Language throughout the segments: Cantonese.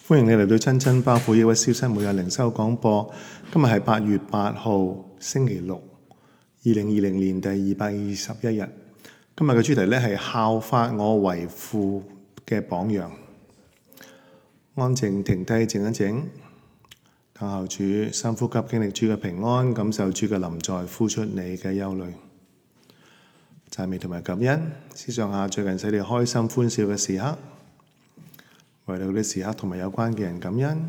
歡迎你嚟到親親包袱抑鬱消失每日靈修廣播。今日係8月8號星期六，2020年第221日。今日嘅主題呢係效法我為父嘅榜樣。安靜停低靜一靜，等候主，深呼吸，經歷主嘅平安，感受主嘅臨在，呼出你嘅憂慮。讚美同埋感恩，思想下最近使你開心歡笑嘅時刻，為到嗰啲時刻同埋有關嘅人感恩，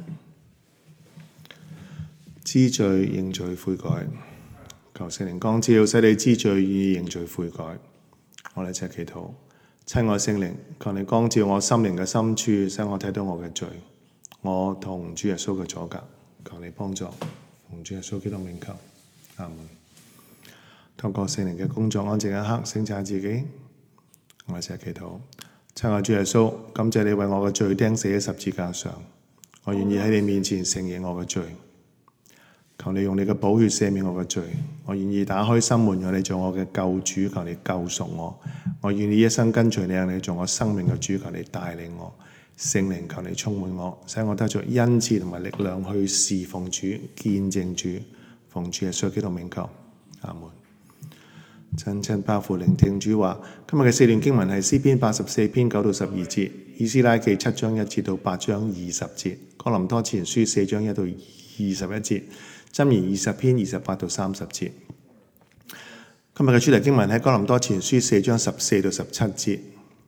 知罪認罪悔改，求聖靈光照，使你知罪與認罪悔改。我哋一齊祈禱，親愛聖靈，求你光照我心靈嘅深處，使我睇到我嘅罪，我同主耶穌嘅阻隔，求你幫助，奉主耶穌基督名求，阿門。透過聖靈嘅工作，安靜一刻，省察自己。我哋一齊祈禱。親愛主耶穌，感謝你為我嘅罪釘死喺十字架上，我願意喺你面前承認我嘅罪，求你用你嘅寶血赦免我嘅罪，我願意打開心門讓你做我嘅救主，求你救贖我，我願意一生跟隨你，讓你做我生命嘅主，求你帶領我，聖靈求你充滿我，使我得着恩賜同埋力量去侍奉主、見證主，奉主耶穌基督名求，阿門。親親包袱聆聽主話，今日嘅四段經文係詩篇84篇9到12節，以斯拉記7章1節到8章20節，哥林多前書4章1到21節，箴言20篇28到30節。今日嘅主題經文喺哥林多前書4章14到17節。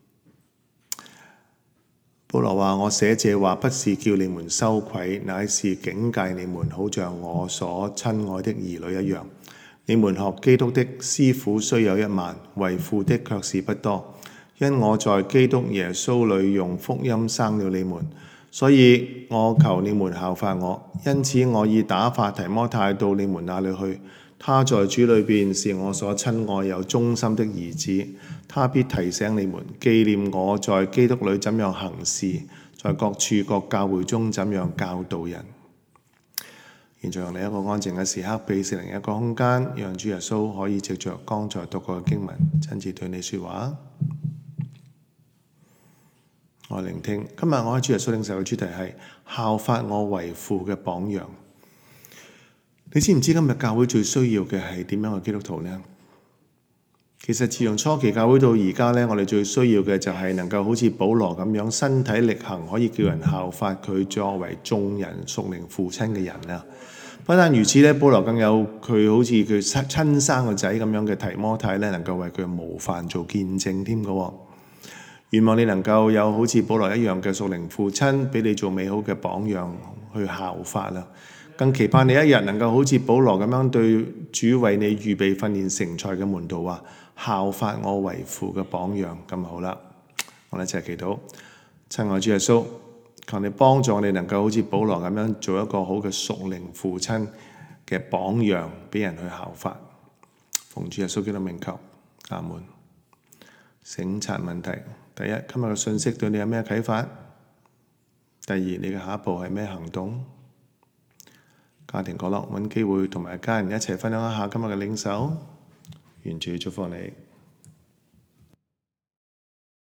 保羅話：我寫這話不是叫你們羞愧，乃是警戒你們，好像我所親愛的兒女一樣。你們學基督的師傅雖有1萬，為父的卻是不多。因我在基督耶穌裏用福音生了你們，所以我求你們效法我。因此我已打發提摩太到你們那裏去，他在主裏邊是我所親愛有忠心的兒子，他必提醒你們，紀念我在基督裏怎樣行事，在各處各教會中怎樣教導人。現在用你一個安靜嘅時刻，俾聖靈一個空間，讓主耶穌可以藉着剛才讀過嘅經文，親自對你說話。我聆聽。今日我喺主耶穌領受嘅主題係效法我為父嘅榜樣。你知唔知今日教會最需要嘅係點樣嘅基督徒呢？其實自從初期教會到而家呢，我哋最需要嘅就係能夠好似保羅咁樣身體力行，可以叫人效法佢作為眾人屬靈父親嘅人啊！不但如此咧，保羅更有佢好似佢親生個仔咁樣嘅提摩太咧，能夠為佢嘅模範做見證添嘅。願望你能夠有好似保羅一樣嘅屬靈父親，俾你做美好嘅榜樣去效法啦。更期盼你一日能夠好似保羅咁樣對主為你預備訓練成才嘅門徒話：效法我為父嘅榜樣，咁好啦。我哋一齊祈禱，親愛主耶穌，求你幫助我哋能夠好似保羅咁樣做一個好嘅屬靈父親嘅榜樣，俾人去效法。奉主耶穌基督名求，阿門。省察問題：第一，今日嘅信息對你有咩啟發？第二，你嘅下一步係咩行動？家庭角落揾機會同埋家人一齊分享一下今日嘅領受，願主祝福你。